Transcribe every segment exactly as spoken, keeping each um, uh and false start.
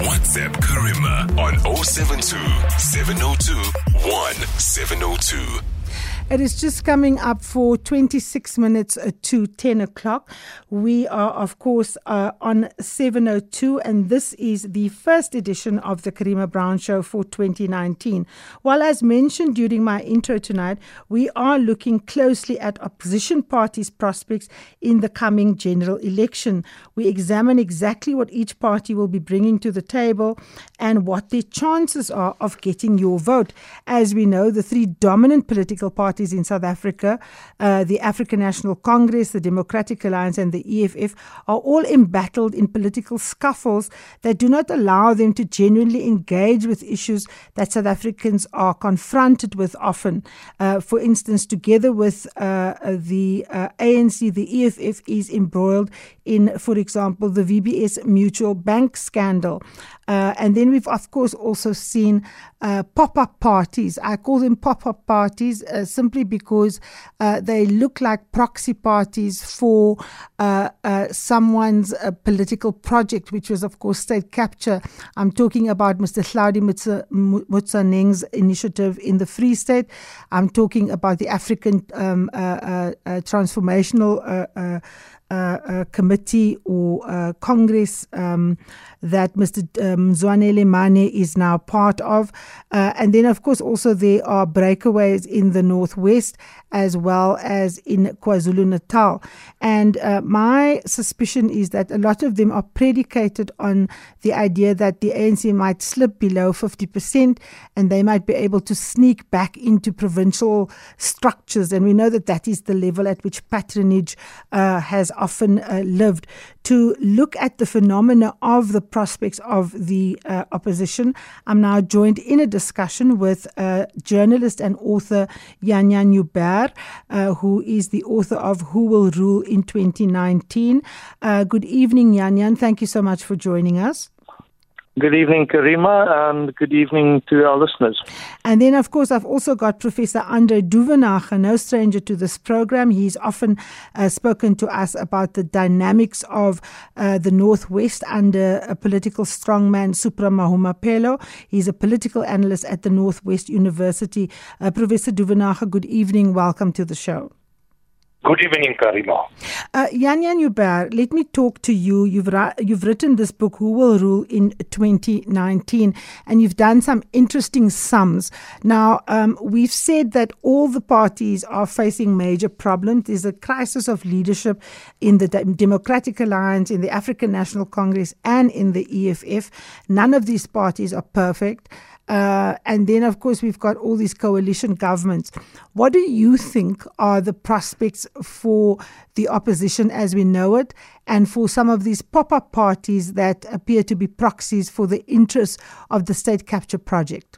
WhatsApp Karima on oh seven two, seven oh two, one seven oh two. It is just coming up for twenty-six minutes to ten o'clock. We are, of course, uh, on seven oh two, and this is the first edition of the Karima Brown Show for twenty nineteen. Well, as mentioned during my intro tonight, we are looking closely at opposition parties' prospects in the coming general election. We examine exactly what each party will be bringing to the table and what their chances are of getting your vote. As we know, the three dominant political parties in South Africa, uh, the African National Congress, the Democratic Alliance and the E F F, are all embattled in political scuffles that do not allow them to genuinely engage with issues that South Africans are confronted with often. Uh, for instance, together with uh, the uh, A N C, the E F F is embroiled in, for example, the V B S Mutual Bank scandal. Uh, and then we've, of course, also seen uh, pop-up parties. I call them pop-up parties uh, simply because uh, they look like proxy parties for uh, uh, someone's uh, political project, which was, of course, state capture. I'm talking about Mister Hlaudi Motsoeneng's initiative in the Free State. I'm talking about the African um, uh, uh, uh, Transformational uh, uh, Uh, uh, committee or uh, Congress um, that Mister Um, Zwanele Mane is now part of. Uh, and then, of course, also there are breakaways in the Northwest as well as in KwaZulu-Natal. And uh, my suspicion is that a lot of them are predicated on the idea that the A N C might slip below fifty percent and they might be able to sneak back into provincial structures. And we know that that is the level at which patronage uh, has often uh, lived. To look at the phenomena of the prospects of the uh, opposition, I'm now joined in a discussion with uh, journalist and author Yan Yan Joubert, uh, who is the author of Who Will Rule in twenty nineteen. Uh, good evening, Yan Yan. Thank you so much for joining us. Good evening, Karima, and good evening to our listeners. And then, of course, I've also got Professor Andre Duvenhage, no stranger to this program. He's often uh, spoken to us about the dynamics of uh, the Northwest under a political strongman, Supra Mahumapelo. He's a political analyst at the Northwest University. Uh, Professor Duvenhage, good evening. Welcome to the show. Good evening, Karima. Uh, Yan Yan Joubert, let me talk to you. You've, ra- you've written this book, Who Will Rule in twenty nineteen, and you've done some interesting sums. Now, um, we've said that all the parties are facing major problems. There's a crisis of leadership in the De- Democratic Alliance, in the African National Congress, and in the E F F. None of these parties are perfect. Uh, and then, of course, we've got all these coalition governments. What do you think are the prospects for the opposition as we know it, and for some of these pop-up parties that appear to be proxies for the interests of the state capture project?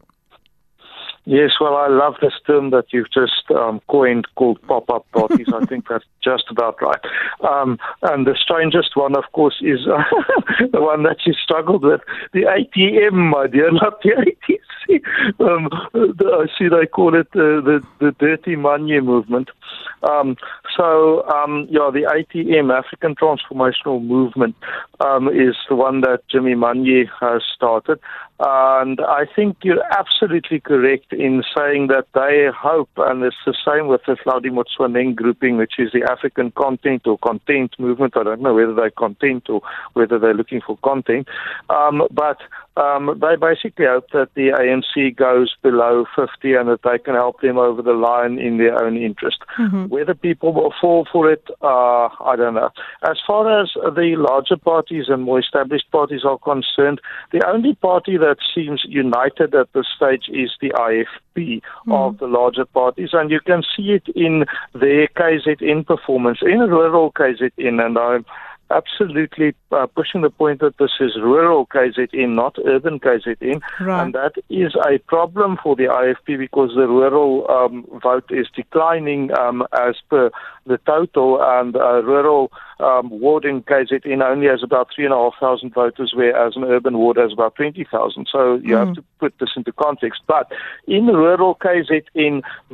Yes, well, I love this term that you've just um, coined called pop-up parties. I think that's just about right. Um, and the strangest one, of course, is uh, the one that you struggled with, the A T M, my dear, not the A T C. Um, the, I see they call it uh, the, the Dirty Money movement. Um, so, um, yeah, the A T M, African Transformational Movement, um, is the one that Jimmy Manyi has started. And I think you're absolutely correct in saying that they hope, and it's the same with the Hlaudi Motsoeneng grouping, which is the African Content or Content Movement. I don't know whether they're content or whether they're looking for content. Um, but um, they basically hope that the A N C goes below fifty and that they can help them over the line in their own interest. Mm-hmm. Whether people will fall for it, uh, I don't know. As far as the larger parties and more established parties are concerned, the only party that seems united at this stage is the I F P mm. of the larger parties, and you can see it in their K Z N performance, in rural K Z N, and I'm absolutely uh, pushing the point that this is rural K Z N, not urban K Z N, right. And that is a problem for the I F P because the rural um, vote is declining um, as per the total, and uh, rural um, ward in K Z N only has about three and a half thousand voters, whereas an urban ward has about twenty thousand. So you mm. have to put this into context. But in rural K Z N, the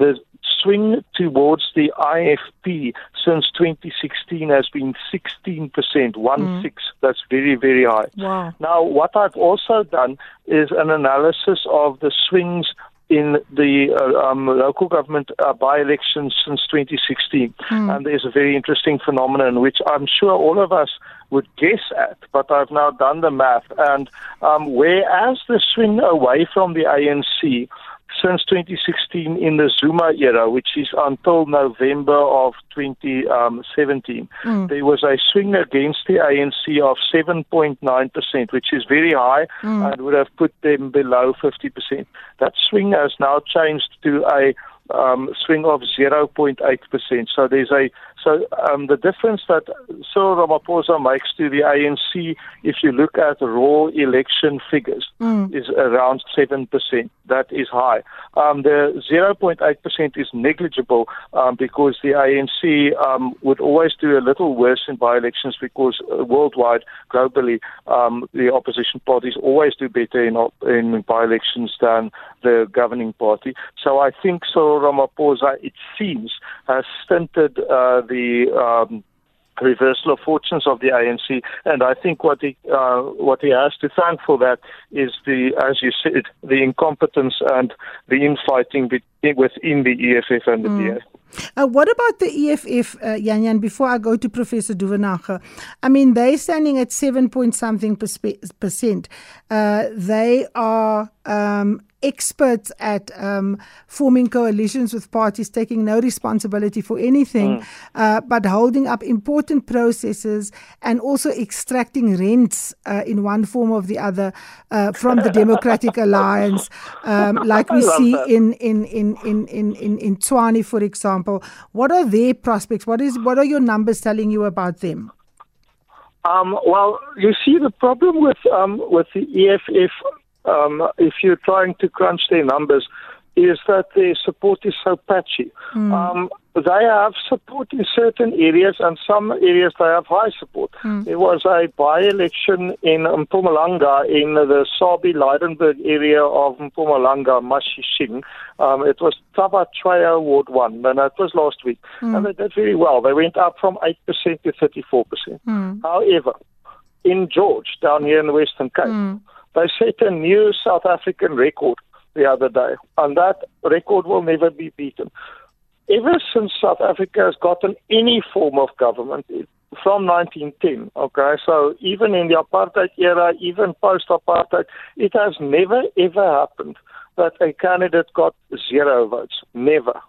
swing towards the I F P since twenty sixteen has been sixteen percent, one mm. six. That's very, very high. Wow. Now, what I've also done is an analysis of the swings in the uh, um, local government uh, by-elections since twenty sixteen. Mm. And there's a very interesting phenomenon which I'm sure all of us would guess at, but I've now done the math. And um, whereas the swing away from the A N C since twenty sixteen in the Zuma era, which is until November of twenty seventeen, mm. there was a swing against the A N C of seven point nine percent, which is very high mm. and would have put them below fifty percent. That swing has now changed to a um, swing of zero point eight percent. So there's a so um, the difference that Cyril Ramaphosa makes to the A N C, if you look at raw election figures, mm. is around seven percent. That is high. Um, the zero point eight percent is negligible um, because the A N C um, would always do a little worse in by-elections because uh, worldwide, globally, um, the opposition parties always do better in, in by-elections than the governing party. So I think Cyril Ramaphosa, it seems, has stunted uh, the um, reversal of fortunes of the A N C, and I think what he uh, what he has to thank for that is the, as you said, the incompetence and the infighting be- within the E F F and the mm. D A. Uh, what about the E F F, uh, Jan Jan, before I go to Professor Duvenage? I mean, they're standing at seven point something percent. Uh, they are um, experts at um, forming coalitions with parties, taking no responsibility for anything, mm. uh, but holding up important processes and also extracting rents uh, in one form or the other uh, from the Democratic Alliance, um, like we see in, in, in, in, in, in, in Tshwane, for example. What are their prospects? What is what are your numbers telling you about them? Um, well, you see, the problem with um, with the E F F, um, if you're trying to crunch their numbers, is that their support is so patchy. Mm. Um, they have support in certain areas, and some areas they have high support. Mm. There was a by-election in Mpumalanga, in the Sabi-Leidenburg area of Mpumalanga, Mashishing. Um, it was Tabatshwaya Ward one, and that was last week. Mm. And they did very well. They went up from eight percent to thirty-four percent. Mm. However, in George, down here in the Western Cape, mm. they set a new South African record the other day, and that record will never be beaten. Ever since South Africa has gotten any form of government, from nineteen ten, okay, so even in the apartheid era, even post-apartheid, it has never ever happened that a candidate got zero votes. Never.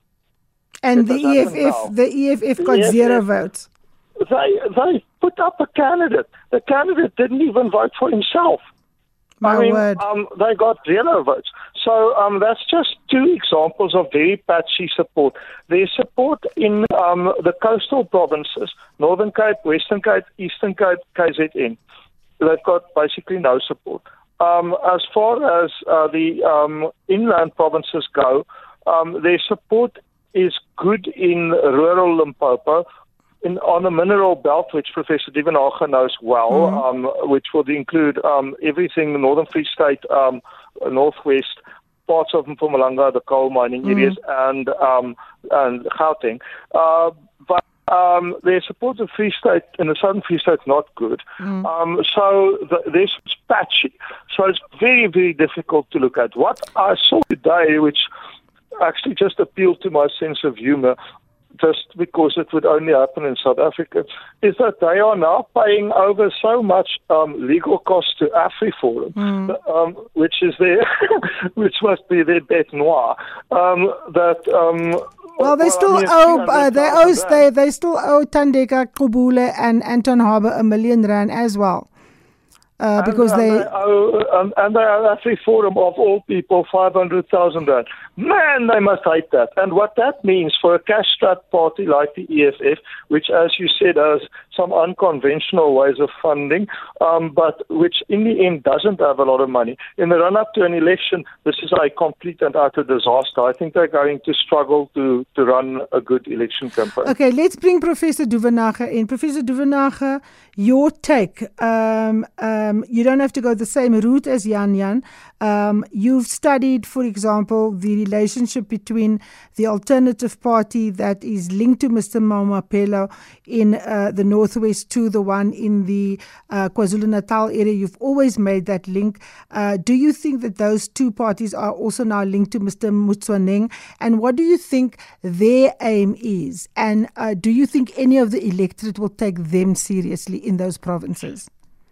And the E F F, the E F F got E F F, zero votes. They they put up a candidate. The candidate didn't even vote for himself. My I mean, word. Um, they got zero votes. So um, that's just two examples of very patchy support. There's support in um, the coastal provinces, Northern Cape, Western Cape, Eastern Cape, K Z N. They've got basically no support. Um, as far as uh, the um, inland provinces go, um, their support is good in rural Limpopo, In, on the mineral belt, which Professor Duvenage knows well, mm-hmm. um, which would include um, everything, the Northern Free State, um, Northwest, parts of Mpumalanga, the coal mining mm-hmm. areas, and um, and Gauteng. Uh, but um, their support of Free State in the Southern Free State is not good. Mm-hmm. Um, so the, this is patchy. So it's very, very difficult to look at. What I saw today, which actually just appealed to my sense of humor, just because it would only happen in South Africa, is that they are now paying over so much um, legal costs to AfriForum, mm. um, which is their, which must be their bête noire. Um, that um, well, they well, still I mean, owe uh, they owe they they still owe Thandeka Qubule and Anton Harber a million rand as well. Uh, because and, they, and they owe, um, and they are AfriForum of all people five hundred thousand rand. Man, they must hate that. And what that means for a cash-strapped party like the E F F, which, as you said, has some unconventional ways of funding, um, but which in the end doesn't have a lot of money. In the run-up to an election, this is a complete and utter disaster. I think they're going to struggle to, to run a good election campaign. Okay, let's bring Professor Duvenage in. Professor Duvenage, your take. Um, um, you don't have to go the same route as Jan Jan. Um, you've studied, for example, the relationship between the Alternative Party that is linked to Mister Mamapelo in uh, the Northwest to the one in the uh, KwaZulu-Natal area. You've always made that link. Uh, do you think that those two parties are also now linked to Mister Motsoeneng? And what do you think their aim is? And uh, do you think any of the electorate will take them seriously in those provinces?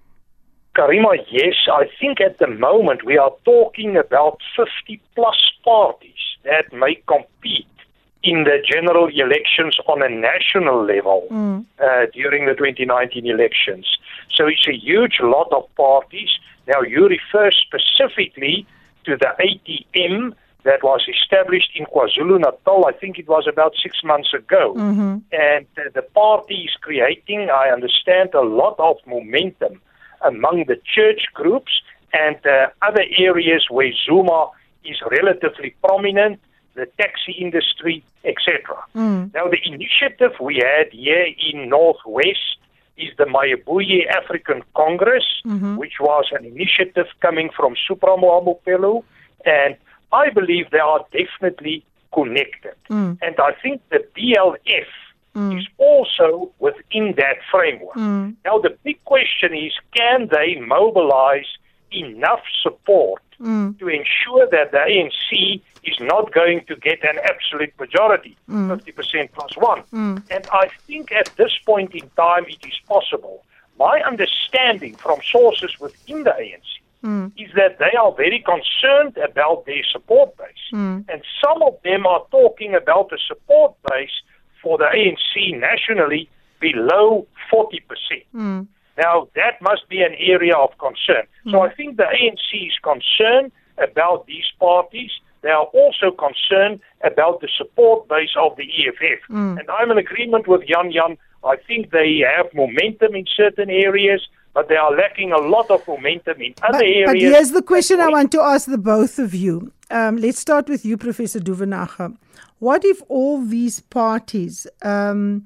Karima, yes, I think at the moment we are talking about fifty plus parties that may compete in the general elections on a national level mm. uh, during the twenty nineteen elections. So it's a huge lot of parties. Now you refer specifically to the A T M that was established in KwaZulu-Natal, I think it was about six months ago. Mm-hmm. And uh, the party is creating, I understand, a lot of momentum among the church groups and uh, other areas where Zuma is relatively prominent, the taxi industry, et cetera. Mm. Now, the initiative we had here in Northwest is the Mayabuye African Congress, mm-hmm. which was an initiative coming from Supra Mamapelo, and I believe they are definitely connected. Mm. And I think the B L F Mm. is also within that framework. Mm. Now, the big question is, can they mobilize enough support mm. to ensure that the A N C is not going to get an absolute majority, mm. fifty percent plus one? Mm. And I think at this point in time, it is possible. My understanding from sources within the A N C mm. is that they are very concerned about their support base. Mm. And some of them are talking about the support base for the A N C nationally below forty percent. Mm. Now, that must be an area of concern. Mm. So I think the A N C is concerned about these parties. They are also concerned about the support base of the E F F. Mm. And I'm in agreement with Jan Jan. I think they have momentum in certain areas, but they are lacking a lot of momentum in other but, areas. But here's the question I want to ask the both of you. Um, let's start with you, Professor Duvenage. What if all these parties um,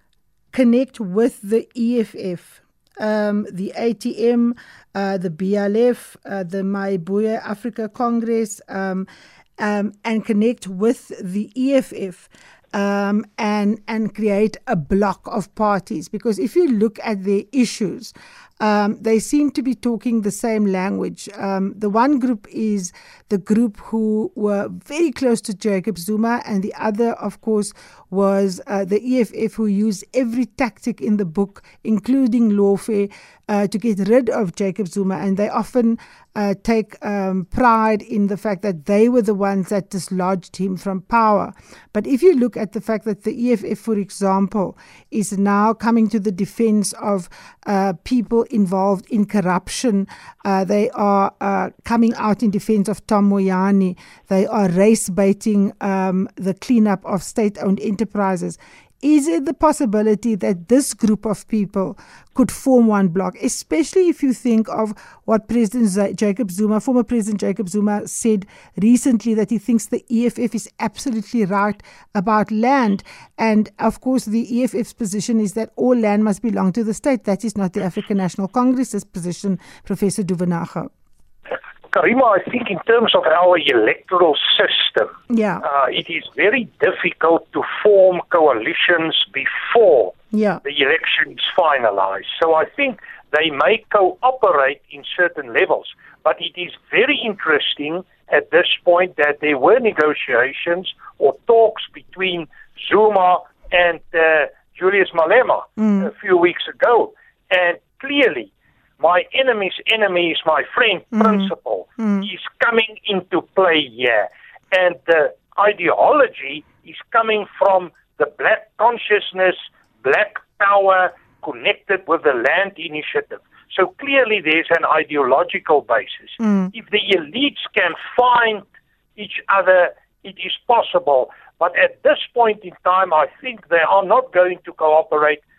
connect with the E F F, um, the A T M, uh, the B L F, uh, the Mayabuye Africa Congress, um, um, and connect with the E F F um, and and create a block of parties? Because if you look at their issues, Um, they seem to be talking the same language. Um, the one group is the group who were very close to Jacob Zuma, and the other, of course, was uh, the E F F, who used every tactic in the book, including lawfare, uh, to get rid of Jacob Zuma. And they often uh, take um, pride in the fact that they were the ones that dislodged him from power. But if you look at the fact that the E F F, for example, is now coming to the defense of uh, people involved in corruption, uh, they are uh, coming out in defense of Tom Moyane, they are race baiting um, the cleanup of state-owned enterprises. Is it the possibility that this group of people could form one bloc, especially if you think of what President Z- Jacob Zuma, former President Jacob Zuma, said recently, that he thinks the E F F is absolutely right about land. And of course, the E F F's position is that all land must belong to the state. That is not the African National Congress's position, Professor Duvenage. Karima, I think in terms of our electoral system, yeah. uh, it is very difficult to form coalitions before yeah. the election is finalized. So I think they may cooperate in certain levels. But it is very interesting at this point that there were negotiations or talks between Zuma and uh, Julius Malema mm. a few weeks ago. And clearly, my enemy's enemy is my friend mm. principle mm. is coming into play here. And the ideology is coming from the black consciousness, black power connected with the land initiative. So clearly there's an ideological basis. Mm. If the elites can find each other, it is possible. But at this point in time, I think they are not going to cooperate.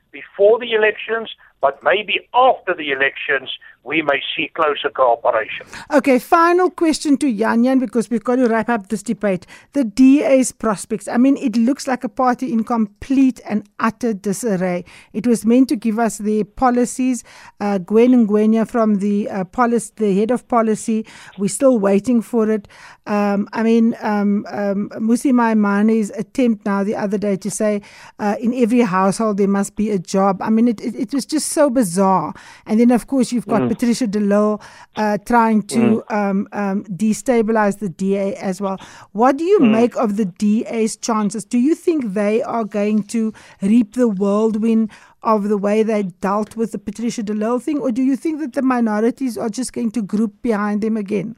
before the elections, but maybe after the elections, we may see closer cooperation. Okay, final question to Yan Yan, because we've got to wrap up this debate. The D A's prospects. I mean, it looks like a party in complete and utter disarray. It was meant to give us their policies. Uh, Gwen Ngwenya from the uh, policy, the head of policy, we're still waiting for it. Um, I mean, um, um, Musi Maimane's attempt now the other day to say uh, in every household there must be a job. I mean, it, it, it was just so bizarre. And then, of course, you've got mm. Patricia de Lille uh, trying to mm. um, um, destabilize the D A as well. What do you mm. make of the D A's chances? Do you think they are going to reap the whirlwind of the way they dealt with the Patricia de Lille thing, or do you think that the minorities are just going to group behind them again?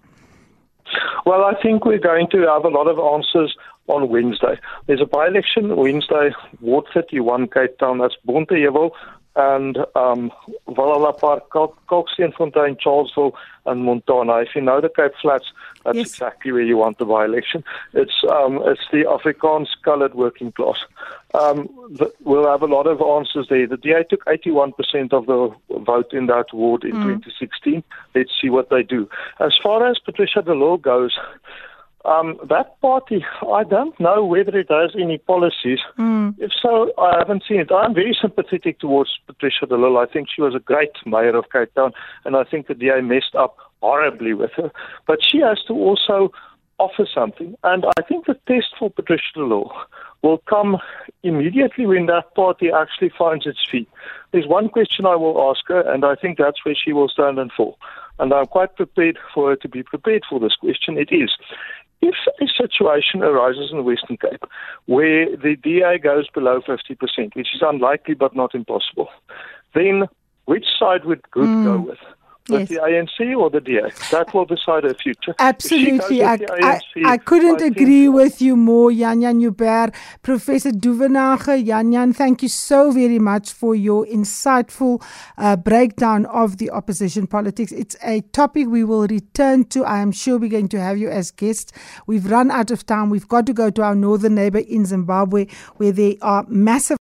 Well, I think we're going to have a lot of answers on Wednesday. There's a by-election Wednesday, Ward thirty-one, Cape Town. That's Bonteheuwel and um, Valhalla Park, Kalksteenfontein, Charlesville, and Montana. If you know the Cape Flats, that's yes. exactly where you want the by-election. It's um, it's the Afrikaans coloured working class. Um, the, we'll have a lot of answers there. The D A took eighty-one percent of the vote in that ward in mm. twenty sixteen. Let's see what they do. As far as Patricia de Lille goes, Um, that party, I don't know whether it has any policies. Mm. If so, I haven't seen it. I'm very sympathetic towards Patricia de Lille. I think she was a great mayor of Cape Town, and I think the D A messed up horribly with her. But she has to also offer something. And I think the test for Patricia de Lille will come immediately when that party actually finds its feet. There's one question I will ask her, and I think that's where she will stand and fall. And I'm quite prepared for her to be prepared for this question. It is, if a situation arises in the Western Cape where the D A goes below fifty percent, which is unlikely but not impossible, then which side would good mm. go with? With yes. the A N C or the D A? That will decide her future. Absolutely. I, I, I couldn't I agree think, with you more, Yan Yan Joubert. Professor Duvenage, Yan Yan, thank you so very much for your insightful uh, breakdown of the opposition politics. It's a topic we will return to. I am sure we're going to have you as guests. We've run out of time. We've got to go to our northern neighbor in Zimbabwe, where there are massive